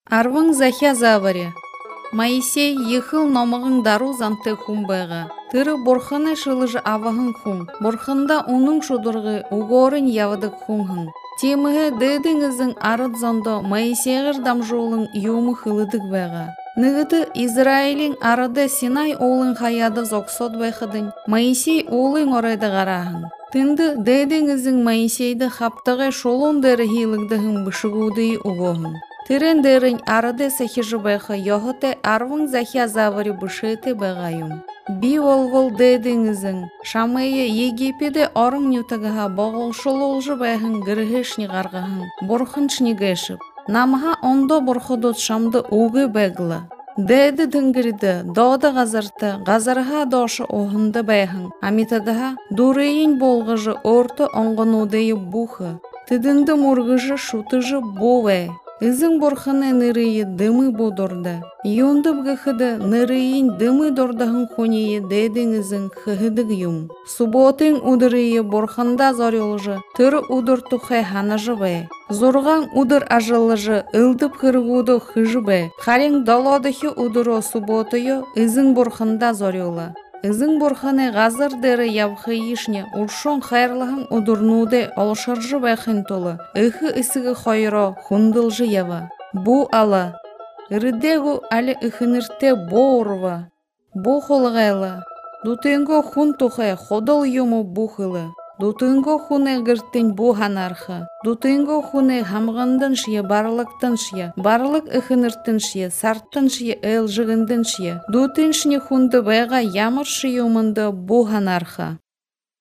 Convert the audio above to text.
Арвың захя заваре. Моисей ехыл номығың дару занты хумбайға. Тыры борханы шылыжы авағын хум. Борхында оның шудырғы уғорын явадық хумхын. Темігі дөдіңіздің арыд зондо Моисейғыр дамжуылың юмы хылыдық байға. Нығыты Израилин арыды Синай олың хаяды зоксот байқыдың. Моисей олың орайды ғарағын. Тынды дөдіңіздің Моисейді хаптығы шолун дәрі хилігдіғын бішігуды уғоғын. Тирендерин арады сахижу байха йохоте арвың захя завари бушеты байгайым. Би волгол дедиңизин, шамайы Египеде орың нютагаха боғыл шололжу байхын гіргешни гаргахын, борхынчни гэшіп. Намха ондо борходот шамды уғы байгла. Деди дынгириді, дода газарты, газарха дошы оғынды байхын. Амитадаха дурейін болғыжы орты оңғынудейі бухы. Тыдынды мұрғыжы шутыжы бове. Изың борханы нырые дымы бодорда. Йонды бгахыды нырыйын дымы дордахын хоние дедіңізің хыхыдыг юм. Суботың удырые борханда зорелжы, тыр удыр тухай ханажы бай. Зорған удыр ажылыжы, ылдып хыргуды хыжы бай. Харин даладыхи удыро суботыйы изың борханда зорелы. Изың борханы ғазыр дәрі явхы ешне, ұлшон хайрлығын ұдырнуды алшаржы байхын толы, үхі ісігі қойыро хундылжы ява. Бу ала, үрдегу алі үхінірте бо ұрва, бу холғайлы, дутынго хун тухай ходыл юму бухылы. Дутынго хуне гырттен бу ханарха. Дутынго хуне хамғандын шия, барлықтын шия. Барлық үхінірттін шия, сарттын шия, эл жығындын шия. Дутын шіне хунды байға ямыр шия умынды бу ханарха.